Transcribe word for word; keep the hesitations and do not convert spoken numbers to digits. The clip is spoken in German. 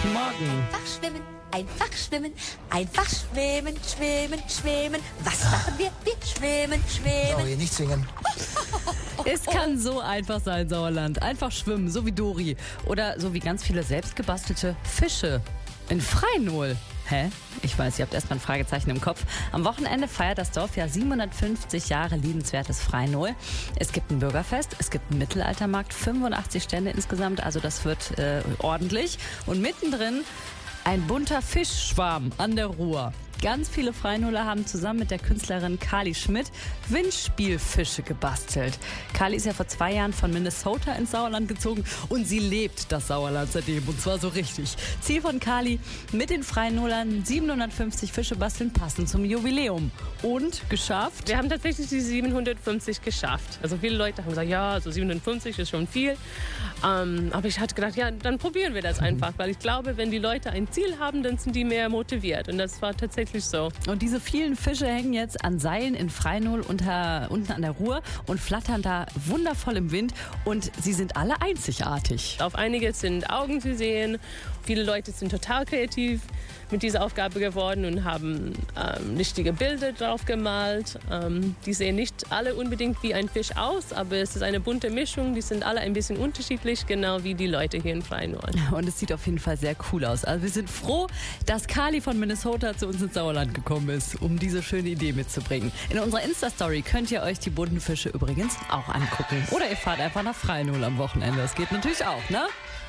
Guten Morgen. Einfach schwimmen, einfach schwimmen, einfach schwimmen, schwimmen, schwimmen. Was machen wir? Wir schwimmen, schwimmen. Sorry, nicht singen. Es kann so einfach sein, Sauerland. Einfach schwimmen, so wie Dori. Oder so wie ganz viele selbstgebastelte Fische in Freinol. Hä? Ich weiß, ihr habt erstmal ein Fragezeichen im Kopf. Am Wochenende feiert das Dorf ja siebenhundertfünfzig Jahre liebenswertes Freinol. Es gibt ein Bürgerfest, es gibt einen Mittelaltermarkt, fünfundachtzig Stände insgesamt, also das wird äh, ordentlich. Und mittendrin ein bunter Fischschwarm an der Ruhr. Ganz viele Freinoler haben zusammen mit der Künstlerin Kali Schmidt Windspielfische gebastelt. Kali ist ja vor zwei Jahren von Minnesota ins Sauerland gezogen und sie lebt das Sauerland seitdem, und zwar so richtig. Ziel von Kali: mit den Freinolern siebenhundertfünfzig Fische basteln, passend zum Jubiläum. Und geschafft? Wir haben tatsächlich die siebenhundertfünfzig geschafft. Also viele Leute haben gesagt, ja, so siebenhundertfünfzig ist schon viel. Ähm, aber ich hatte gedacht, ja, dann probieren wir das einfach. Weil ich glaube, wenn die Leute ein Ziel haben, dann sind die mehr motiviert. Und das war tatsächlich so. Und diese vielen Fische hängen jetzt an Seilen in Freinol unter, unten an der Ruhr und flattern da wundervoll im Wind. Und sie sind alle einzigartig. Auf einige sind Augen zu sehen. Viele Leute sind total kreativ mit dieser Aufgabe geworden und haben ähm, richtige Bilder drauf gemalt. Ähm, die sehen nicht alle unbedingt wie ein Fisch aus, aber es ist eine bunte Mischung. Die sind alle ein bisschen unterschiedlich, genau wie die Leute hier in Freinol. Und es sieht auf jeden Fall sehr cool aus. Also wir sind froh, dass Kali von Minnesota zu uns ins Sauerland gekommen ist, um diese schöne Idee mitzubringen. In unserer Insta-Story könnt ihr euch die bunten Fische übrigens auch angucken. Oder ihr fahrt einfach nach Freinol am Wochenende. Das geht natürlich auch, ne?